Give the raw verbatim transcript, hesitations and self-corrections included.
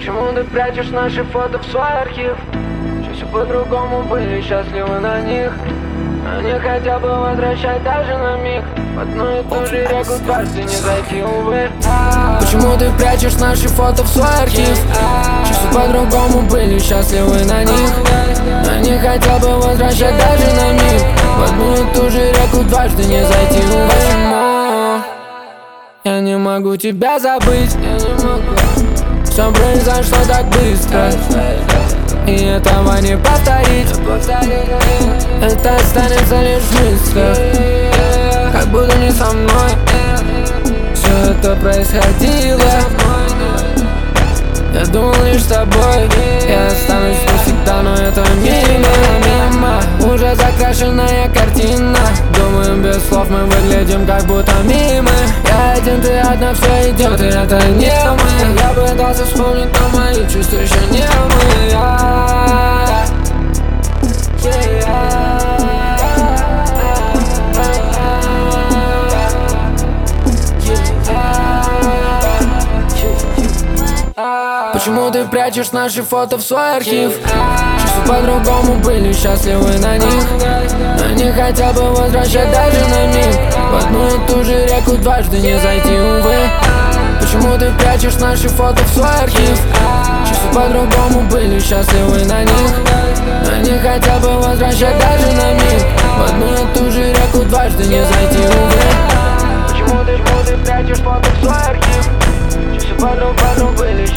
Почему ты прячешь наши фото в свой архив? Что все по-другому, были счастливы на них. Они хотят бы возвращать даже на миг. В одну и ту же реку дважды не зайти, увы. Почему ты прячешь наши фото в свой архив? Что все по-другому, были счастливы на них. Они хотят бы возвращать даже на миг. В одну и ту же реку дважды не зайти, увы. Почему я не могу тебя забыть? Я не могу. Все произошло так быстро, и этого не повторить. Это останется лишь в мыслях, как будто не со мной все это происходило. Я думал лишь с тобой, я останусь навсегда, но это мимо, мимо. Уже закрашенная картина, думаем без слов, мы выглядим как будто мимо. Я один, ты одна, все идет, и это не мы. Я пытался вспомнить, но мои чувства еще не мы. Я... Почему ты прячешь наши фото в свой архив? Чувства по-другому, были счастливы на них. Они хотят бы возвращать даже на миг. В одну и ту же реку дважды не зайти, увы. Почему ты прячешь наши фото в свой архив? Чувства по-другому, были счастливы на них. Они хотят бы возвращать даже на миг. В одну и ту же реку дважды не зайти, увы. Почему ты, почему ты прячешь фото в свой архив? Чувства по-другому, были